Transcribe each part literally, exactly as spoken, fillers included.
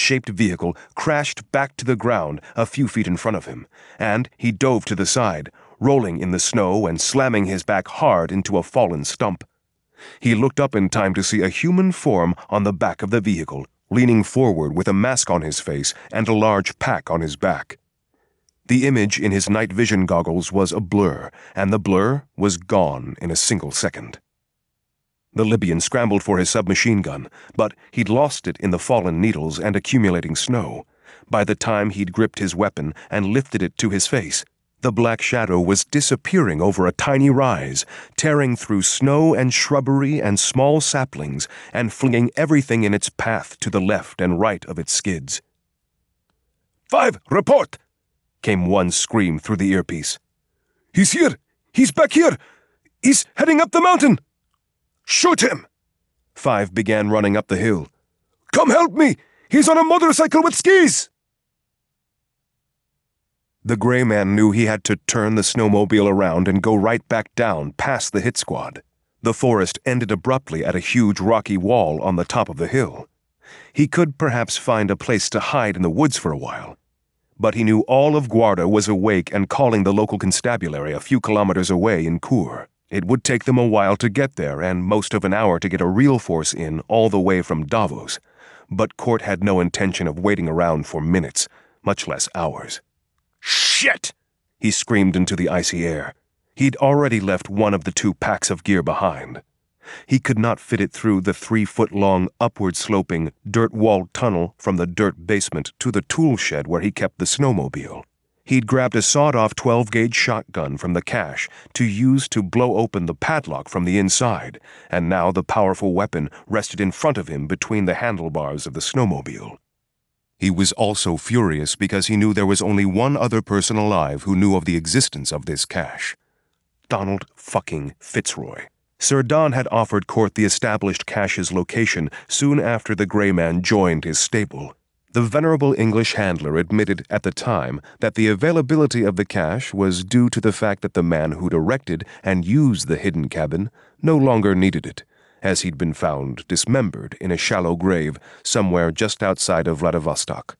helmet-shaped vehicle crashed back to the ground a few feet in front of him, and he dove to the side, rolling in the snow and slamming his back hard into a fallen stump. He looked up in time to see a human form on the back of the vehicle, leaning forward with a mask on his face and a large pack on his back. The image in his night vision goggles was a blur, and the blur was gone in a single second. The Libyan scrambled for his submachine gun, but he'd lost it in the fallen needles and accumulating snow. By the time he'd gripped his weapon and lifted it to his face, the black shadow was disappearing over a tiny rise, tearing through snow and shrubbery and small saplings and flinging everything in its path to the left and right of its skids. "Five, report!" came one scream through the earpiece. "He's here! He's back here! He's heading up the mountain!" "Shoot him!" Five began running up the hill. "Come help me! He's on a motorcycle with skis!" The gray man knew he had to turn the snowmobile around and go right back down past the hit squad. The forest ended abruptly at a huge rocky wall on the top of the hill. He could perhaps find a place to hide in the woods for a while. But he knew all of Guarda was awake and calling the local constabulary a few kilometers away in Kure. It would take them a while to get there and most of an hour to get a real force in all the way from Davos. But Court had no intention of waiting around for minutes, much less hours. "Shit!" he screamed into the icy air. He'd already left one of the two packs of gear behind. He could not fit it through the three-foot-long, upward-sloping, dirt-walled tunnel from the dirt basement to the tool shed where he kept the snowmobile. He'd grabbed a sawed-off twelve-gauge shotgun from the cache to use to blow open the padlock from the inside, and now the powerful weapon rested in front of him between the handlebars of the snowmobile. He was also furious because he knew there was only one other person alive who knew of the existence of this cache. Donald fucking Fitzroy. Sir Don had offered Court the established cache's location soon after the gray man joined his stable. The venerable English handler admitted at the time that the availability of the cache was due to the fact that the man who'd erected and used the hidden cabin no longer needed it, as he'd been found dismembered in a shallow grave somewhere just outside of Vladivostok.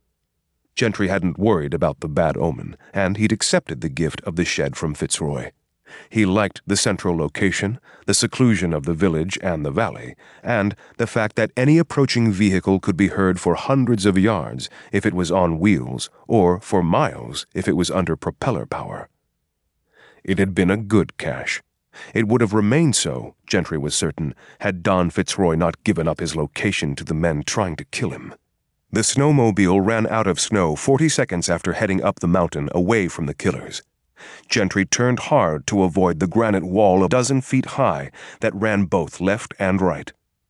Gentry hadn't worried about the bad omen, and he'd accepted the gift of the shed from Fitzroy. He liked the central location, the seclusion of the village and the valley, and the fact that any approaching vehicle could be heard for hundreds of yards if it was on wheels, or for miles if it was under propeller power. It had been a good cache. It would have remained so, Gentry was certain, had Don Fitzroy not given up his location to the men trying to kill him. The snowmobile ran out of snow forty seconds after heading up the mountain away from the killers. Gentry turned hard to avoid the granite wall a dozen feet high that ran both left and right.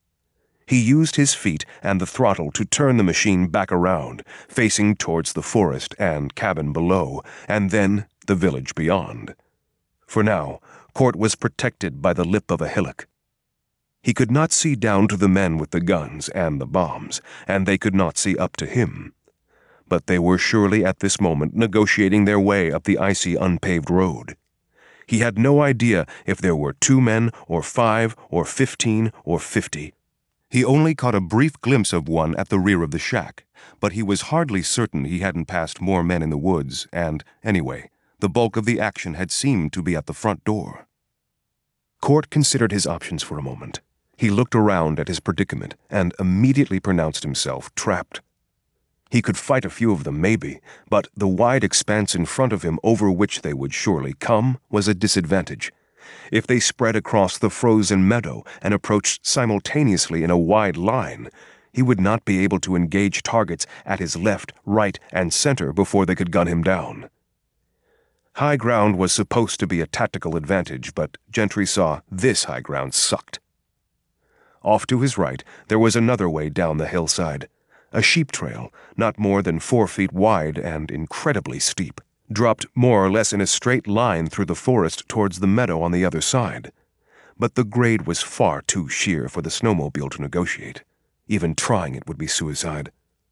He used his feet and the throttle to turn the machine back around, facing towards the forest and cabin below, and then the village beyond. For now, Court was protected by the lip of a hillock. He could not see down to the men with the guns and the bombs, and they could not see up to him. But they were surely at this moment negotiating their way up the icy, unpaved road. He had no idea if there were two men, or five, or fifteen, or fifty. He only caught a brief glimpse of one at the rear of the shack, but he was hardly certain he hadn't passed more men in the woods, and, anyway, the bulk of the action had seemed to be at the front door. Court considered his options for a moment. He looked around at his predicament and immediately pronounced himself trapped. He could fight a few of them, maybe, but the wide expanse in front of him over which they would surely come was a disadvantage. If they spread across the frozen meadow and approached simultaneously in a wide line, he would not be able to engage targets at his left, right, and center before they could gun him down. High ground was supposed to be a tactical advantage, but Gentry saw this high ground sucked. Off to his right, there was another way down the hillside. A sheep trail, not more than four feet wide and incredibly steep, dropped more or less in a straight line through the forest towards the meadow on the other side. But the grade was far too sheer for the snowmobile to negotiate. Even trying it would be suicide.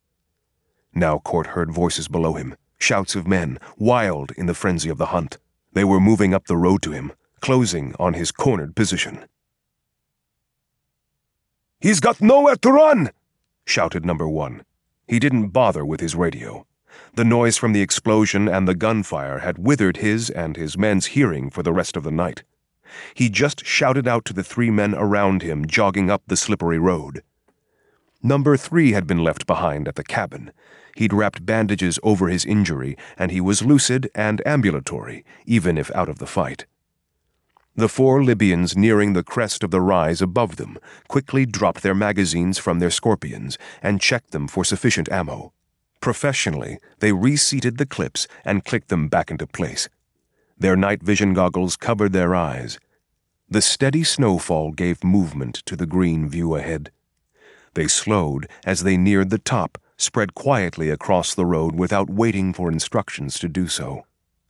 Now Court heard voices below him, shouts of men, wild in the frenzy of the hunt. They were moving up the road to him, closing on his cornered position. "He's got nowhere to run!" shouted number one. He didn't bother with his radio. The noise from the explosion and the gunfire had withered his and his men's hearing for the rest of the night. He just shouted out to the three men around him jogging up the slippery road. Number three had been left behind at the cabin. He'd wrapped bandages over his injury, and he was lucid and ambulatory, even if out of the fight. The four Libyans nearing the crest of the rise above them quickly dropped their magazines from their scorpions and checked them for sufficient ammo. Professionally, they reseated the clips and clicked them back into place. Their night vision goggles covered their eyes. The steady snowfall gave movement to the green view ahead. They slowed as they neared the top, spread quietly across the road without waiting for instructions to do so.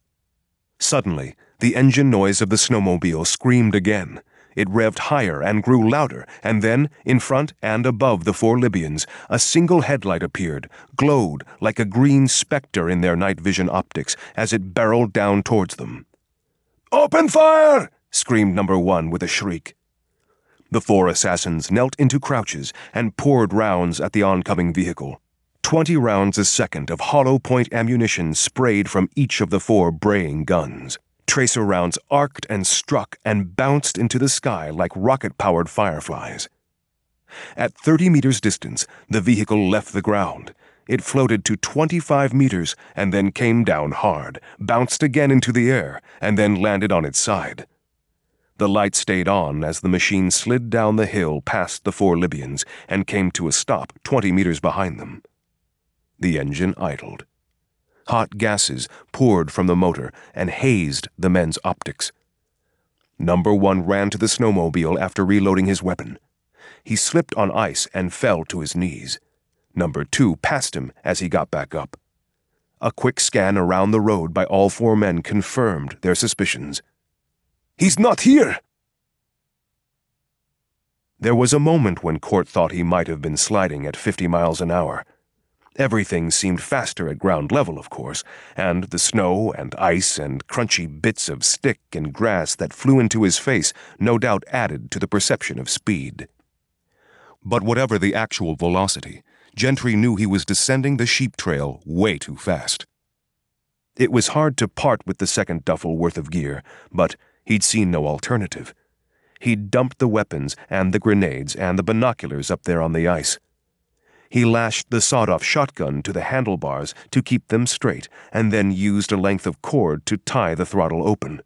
Suddenly, the engine noise of the snowmobile screamed again. It revved higher and grew louder, and then, in front and above the four Libyans, a single headlight appeared, glowed like a green specter in their night vision optics as it barreled down towards them. "Open fire!" screamed number one with a shriek. The four assassins knelt into crouches and poured rounds at the oncoming vehicle. Twenty rounds a second of hollow-point ammunition sprayed from each of the four braying guns. Tracer rounds arced and struck and bounced into the sky like rocket-powered fireflies. At thirty meters distance, the vehicle left the ground. It floated to twenty-five meters and then came down hard, bounced again into the air, and then landed on its side. The light stayed on as the machine slid down the hill past the four Libyans and came to a stop twenty meters behind them. The engine idled. Hot gases poured from the motor and hazed the men's optics. Number one ran to the snowmobile after reloading his weapon. He slipped on ice and fell to his knees. Number two passed him as he got back up. A quick scan around the road by all four men confirmed their suspicions. "He's not here!" There was a moment when Court thought he might have been sliding at fifty miles an hour. Everything seemed faster at ground level, of course, and the snow and ice and crunchy bits of stick and grass that flew into his face no doubt added to the perception of speed. But whatever the actual velocity, Gentry knew he was descending the sheep trail way too fast. It was hard to part with the second duffel worth of gear, but he'd seen no alternative. He'd dumped the weapons and the grenades and the binoculars up there on the ice. He lashed the sawed-off shotgun to the handlebars to keep them straight and then used a length of cord to tie the throttle open.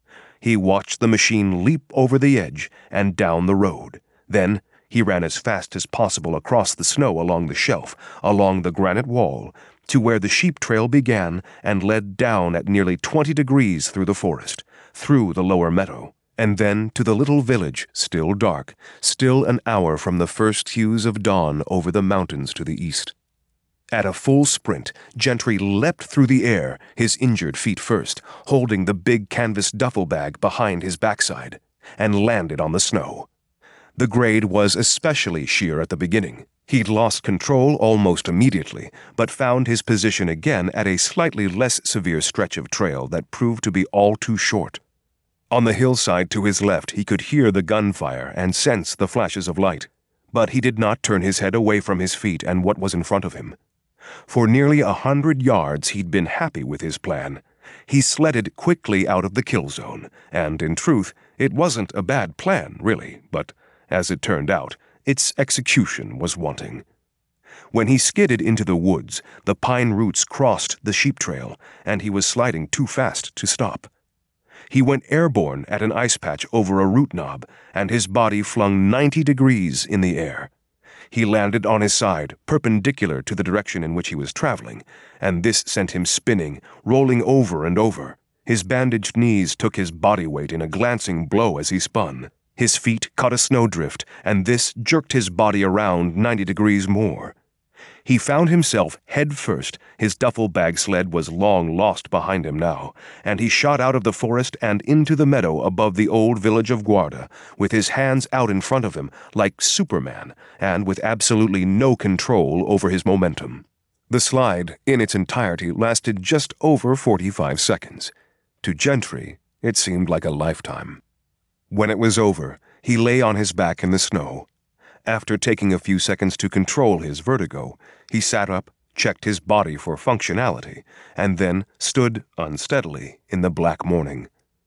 He watched the machine leap over the edge and down the road. Then he ran as fast as possible across the snow along the shelf, along the granite wall, to where the sheep trail began and led down at nearly twenty degrees through the forest, through the lower meadow, and then to the little village, still dark, still an hour from the first hues of dawn over the mountains to the east. At a full sprint, Gentry leapt through the air, his injured feet first, holding the big canvas duffel bag behind his backside, and landed on the snow. The grade was especially sheer at the beginning. He'd lost control almost immediately, but found his position again at a slightly less severe stretch of trail that proved to be all too short. On the hillside to his left, he could hear the gunfire and sense the flashes of light, but he did not turn his head away from his feet and what was in front of him. For nearly a hundred yards, he'd been happy with his plan. He sledded quickly out of the kill zone, and in truth, it wasn't a bad plan, really, but as it turned out, its execution was wanting. When he skidded into the woods, the pine roots crossed the sheep trail, and he was sliding too fast to stop. He went airborne at an ice patch over a root knob, and his body flung ninety degrees in the air. He landed on his side, perpendicular to the direction in which he was traveling, and this sent him spinning, rolling over and over. His bandaged knees took his body weight in a glancing blow as he spun. His feet caught a snowdrift, and this jerked his body around ninety degrees more. He found himself head first. His duffel bag sled was long lost behind him now, and he shot out of the forest and into the meadow above the old village of Guarda, with his hands out in front of him like Superman, and with absolutely no control over his momentum. The slide, in its entirety, lasted just over forty-five seconds. To Gentry, it seemed like a lifetime. When it was over, he lay on his back in the snow. After taking a few seconds to control his vertigo, He sat up, checked his body for functionality, and then stood unsteadily in the black morning.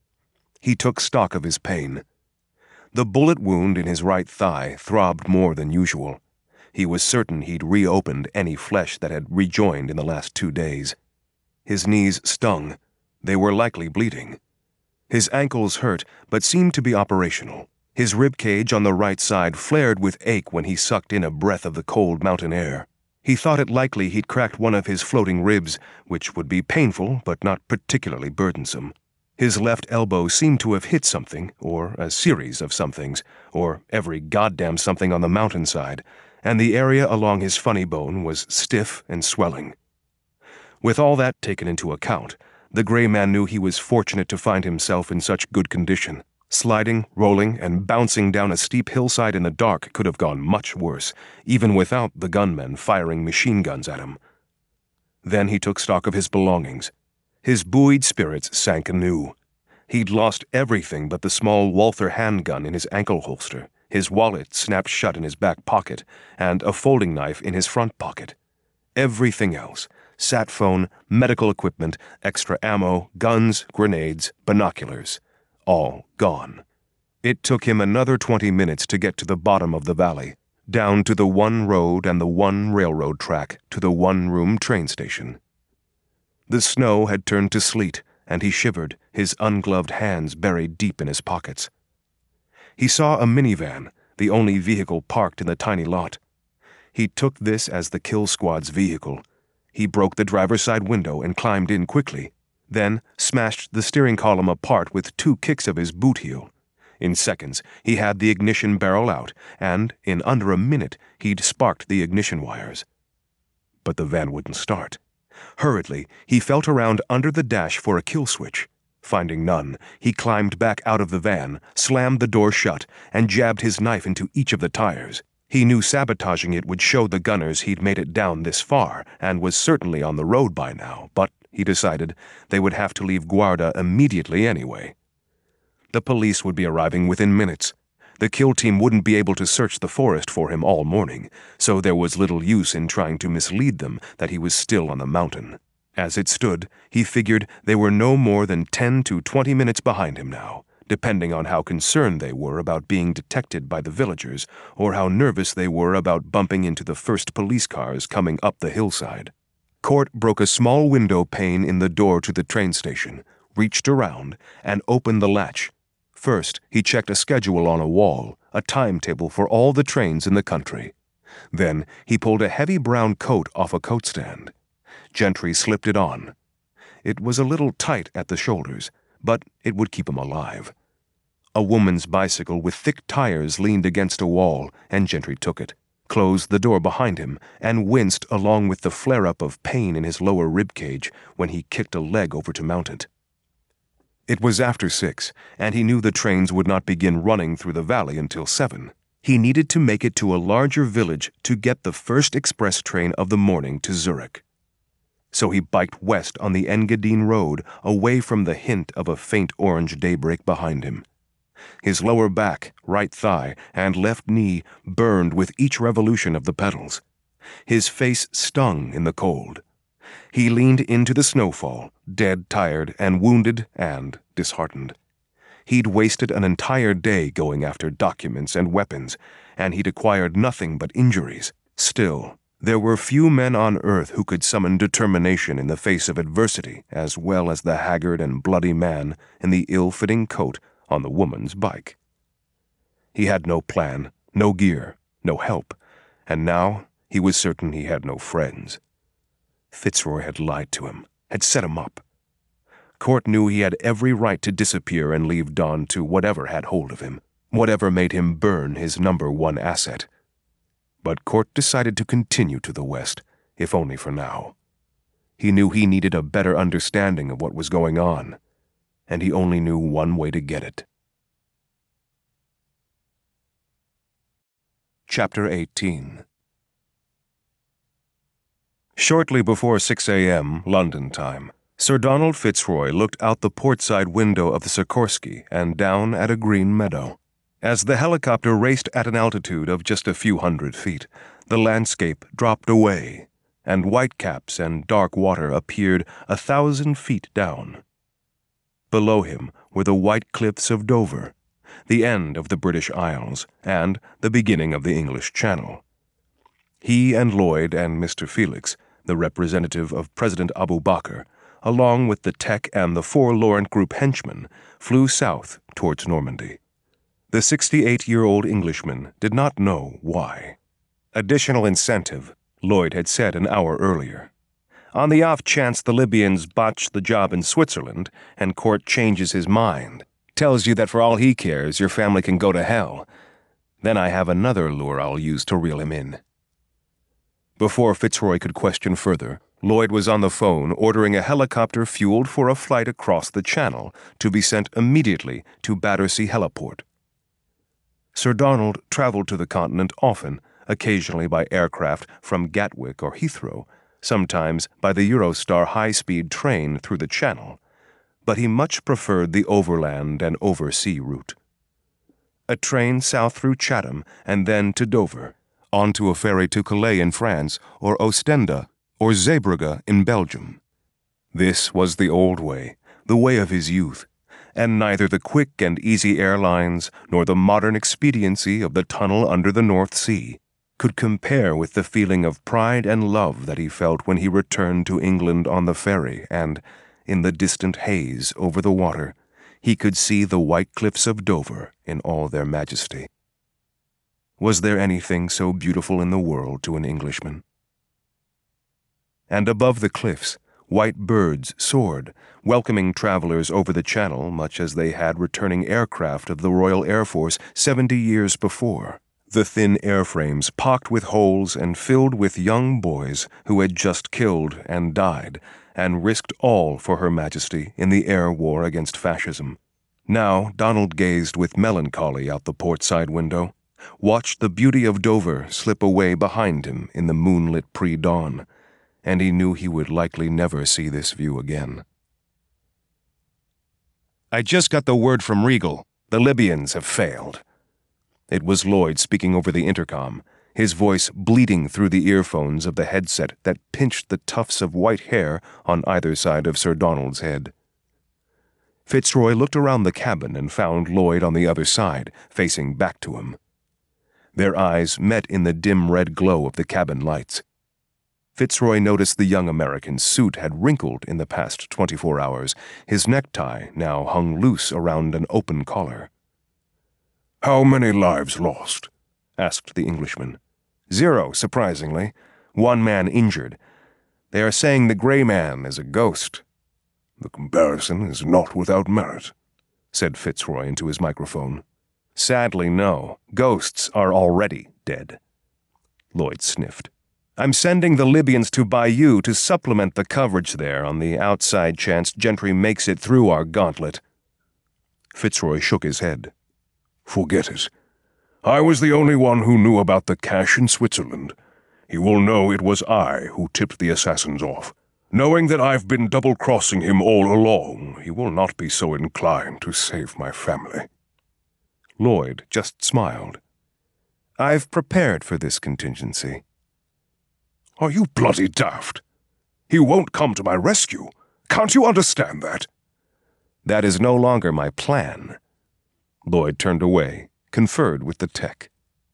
He took stock of his pain. The bullet wound in his right thigh throbbed more than usual. He was certain he'd reopened any flesh that had rejoined in the last two days. His knees stung. They were likely bleeding. His ankles hurt, but seemed to be operational. His rib cage on the right side flared with ache when he sucked in a breath of the cold mountain air. He thought it likely he'd cracked one of his floating ribs, which would be painful but not particularly burdensome. His left elbow seemed to have hit something, or a series of somethings, or every goddamn something on the mountainside, and the area along his funny bone was stiff and swelling. With all that taken into account, the gray man knew he was fortunate to find himself in such good condition. Sliding, rolling, and bouncing down a steep hillside in the dark could have gone much worse, even without the gunmen firing machine guns at him. Then he took stock of his belongings. His buoyed spirits sank anew. He'd lost everything but the small Walther handgun in his ankle holster, his wallet snapped shut in his back pocket, and a folding knife in his front pocket. Everything else, sat phone, medical equipment, extra ammo, guns, grenades, binoculars, all gone. It took him another twenty minutes to get to the bottom of the valley, down to the one road and the one railroad track to the one-room train station. The snow had turned to sleet, and he shivered, his ungloved hands buried deep in his pockets. He saw a minivan, the only vehicle parked in the tiny lot. He took this as the kill squad's vehicle. He broke the driver's side window and climbed in quickly, then smashed the steering column apart with two kicks of his boot heel. In seconds, he had the ignition barrel out, and in under a minute, he'd sparked the ignition wires. But the van wouldn't start. Hurriedly, he felt around under the dash for a kill switch. Finding none, he climbed back out of the van, slammed the door shut, and jabbed his knife into each of the tires. He knew sabotaging it would show the gunners he'd made it down this far, and was certainly on the road by now, but, he decided, they would have to leave Guarda immediately anyway. The police would be arriving within minutes. The kill team wouldn't be able to search the forest for him all morning, so there was little use in trying to mislead them that he was still on the mountain. As it stood, he figured they were no more than ten to twenty minutes behind him now, depending on how concerned they were about being detected by the villagers or how nervous they were about bumping into the first police cars coming up the hillside. Court broke a small window pane in the door to the train station, reached around, and opened the latch. First, he checked a schedule on a wall, a timetable for all the trains in the country. Then, he pulled a heavy brown coat off a coat stand. Gentry slipped it on. It was a little tight at the shoulders, but it would keep him alive. A woman's bicycle with thick tires leaned against a wall, and Gentry took it, closed the door behind him, and winced along with the flare-up of pain in his lower rib cage when he kicked a leg over to mount it. It was after six, and he knew the trains would not begin running through the valley until seven. He needed to make it to a larger village to get the first express train of the morning to Zurich. So he biked west on the Engadine Road, away from the hint of a faint orange daybreak behind him. His lower back, right thigh, and left knee burned with each revolution of the pedals. His face stung in the cold. He leaned into the snowfall, dead tired and wounded and disheartened. He'd wasted an entire day going after documents and weapons, and he'd acquired nothing but injuries. Still, there were few men on earth who could summon determination in the face of adversity as well as the haggard and bloody man in the ill-fitting coat on the woman's bike. He had no plan, no gear, no help, and now he was certain he had no friends. Fitzroy had lied to him, had set him up. Court knew he had every right to disappear and leave Don to whatever had hold of him, whatever made him burn his number one asset. But Court decided to continue to the west, if only for now. He knew he needed a better understanding of what was going on, and he only knew one way to get it. Chapter eighteen. Shortly before six a.m. London time, Sir Donald Fitzroy looked out the port-side window of the Sikorsky and down at a green meadow. As the helicopter raced at an altitude of just a few hundred feet, the landscape dropped away, and whitecaps and dark water appeared a thousand feet down. Below him were the white cliffs of Dover, the end of the British Isles, and the beginning of the English Channel. He and Lloyd and Mister Felix, the representative of President Abu Bakr, along with the Tech and the four Laurent Group henchmen, flew south towards Normandy. The sixty-eight-year-old Englishman did not know why. Additional incentive, Lloyd had said an hour earlier. On the off chance the Libyans botch the job in Switzerland and Court changes his mind, tells you that for all he cares your family can go to hell, then I have another lure I'll use to reel him in. Before Fitzroy could question further, Lloyd was on the phone ordering a helicopter fueled for a flight across the Channel to be sent immediately to Battersea Heliport. Sir Donald traveled to the continent often, occasionally by aircraft from Gatwick or Heathrow, sometimes by the Eurostar high-speed train through the Channel, but he much preferred the overland and oversea route. A train south through Chatham and then to Dover, onto a ferry to Calais in France or Ostende or Zeebrugge in Belgium. This was the old way, the way of his youth, and neither the quick and easy airlines nor the modern expediency of the tunnel under the North Sea could compare with the feeling of pride and love that he felt when he returned to England on the ferry and, in the distant haze over the water, he could see the white cliffs of Dover in all their majesty. Was there anything so beautiful in the world to an Englishman? And above the cliffs, white birds soared, welcoming travelers over the Channel much as they had returning aircraft of the Royal Air Force seventy years before, the thin airframes pocked with holes and filled with young boys who had just killed and died and risked all for Her Majesty in the air war against fascism. Now Donald gazed with melancholy out the port-side window, watched the beauty of Dover slip away behind him in the moonlit pre-dawn, and he knew he would likely never see this view again. "I just got the word from Regal. The Libyans have failed." It was Lloyd speaking over the intercom, his voice bleeding through the earphones of the headset that pinched the tufts of white hair on either side of Sir Donald's head. Fitzroy looked around the cabin and found Lloyd on the other side, facing back to him. Their eyes met in the dim red glow of the cabin lights. Fitzroy noticed the young American's suit had wrinkled in the past twenty-four hours. His necktie now hung loose around an open collar. "How many lives lost?" asked the Englishman. "Zero, surprisingly. One man injured. They are saying the gray man is a ghost." "The comparison is not without merit," said Fitzroy into his microphone. "Sadly, no. Ghosts are already dead." Lloyd sniffed. "I'm sending the Libyans to Bayeux to supplement the coverage there on the outside chance Gentry makes it through our gauntlet." Fitzroy shook his head. "Forget it. I was the only one who knew about the cache in Switzerland. He will know it was I who tipped the assassins off. Knowing that I've been double-crossing him all along, he will not be so inclined to save my family." Lloyd just smiled. "I've prepared for this contingency." "Are you bloody daft? He won't come to my rescue. Can't you understand that?" "That is no longer my plan." Lloyd turned away, conferred with the Tech.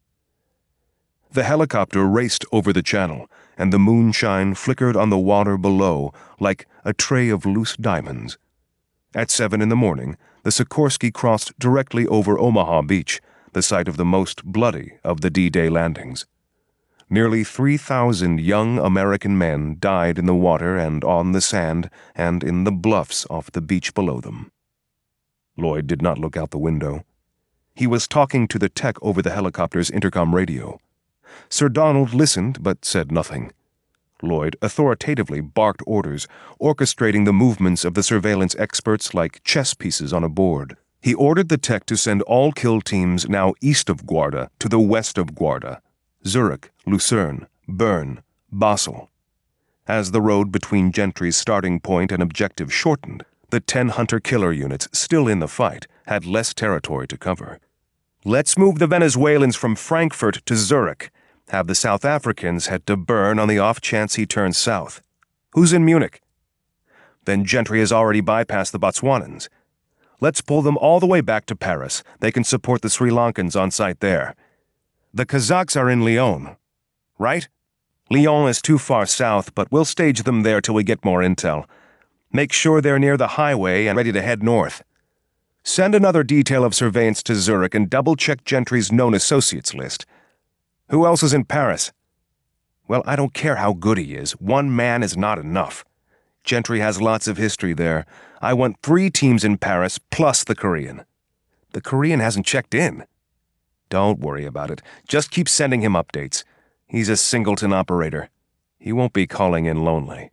The helicopter raced over the Channel, and the moonshine flickered on the water below like a tray of loose diamonds. At seven in the morning, the Sikorsky crossed directly over Omaha Beach, the site of the most bloody of the D-Day landings. Nearly three thousand young American men died in the water and on the sand and in the bluffs off the beach below them. Lloyd did not look out the window. He was talking to the Tech over the helicopter's intercom radio. Sir Donald listened but said nothing. Lloyd authoritatively barked orders, orchestrating the movements of the surveillance experts like chess pieces on a board. He ordered the Tech to send all kill teams now east of Guarda to the west of Guarda, Zurich, Lucerne, Bern, Basel. As the road between Gentry's starting point and objective shortened, the ten hunter-killer units still in the fight had less territory to cover. "Let's move the Venezuelans from Frankfurt to Zurich. Have the South Africans head to Bern on the off chance he turns south. Who's in Munich? Then Gentry has already bypassed the Botswanans. Let's pull them all the way back to Paris. They can support the Sri Lankans on site there. The Kazakhs are in Lyon, right? Lyon is too far south, but we'll stage them there till we get more intel. Make sure they're near the highway and ready to head north. Send another detail of surveillance to Zurich and double-check Gentry's known associates list. Who else is in Paris? Well, I don't care how good he is. One man is not enough. Gentry has lots of history there. I want three teams in Paris plus the Korean. The Korean hasn't checked in. Don't worry about it. Just keep sending him updates. He's a singleton operator. He won't be calling in lonely.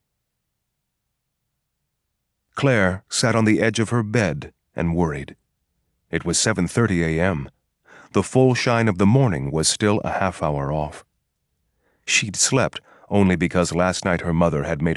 Claire sat on the edge of her bed and worried. It was seven thirty a m The full shine of the morning was still a half hour off. She'd slept only because last night her mother had made